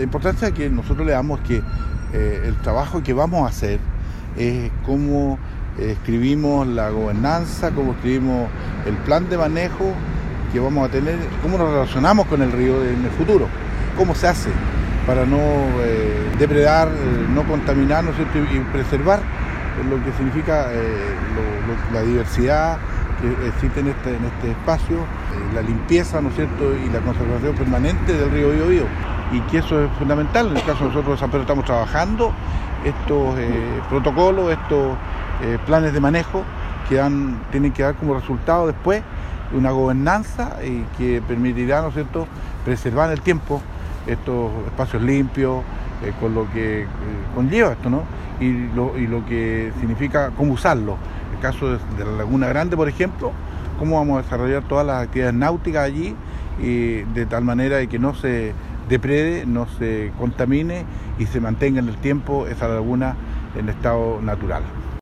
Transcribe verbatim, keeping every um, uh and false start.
importancia que nosotros le damos es que eh, el trabajo que vamos a hacer es cómo eh, escribimos la gobernanza, cómo escribimos el plan de manejo que vamos a tener, cómo nos relacionamos con el río en el futuro, cómo se hace para no eh, depredar, eh, no contaminar, ¿no es cierto? y, y preservar lo que significa eh, lo, lo, la diversidad que existe en este, en este espacio, eh, la limpieza, ¿no es cierto? y la conservación permanente del río Biobío, y que eso es fundamental. En el caso de nosotros de San Pedro estamos trabajando estos eh, protocolos, estos eh, planes de manejo que dan, tienen que dar como resultado después una gobernanza y que permitirá, ¿no es cierto?, preservar en el tiempo estos espacios limpios, eh, con lo que eh, conlleva esto, ¿no? Y lo, y lo que significa cómo usarlo. En el caso de, de la Laguna Grande, por ejemplo, cómo vamos a desarrollar todas las actividades náuticas allí, y de tal manera de que no se deprede, no se contamine y se mantenga en el tiempo esa laguna en estado natural.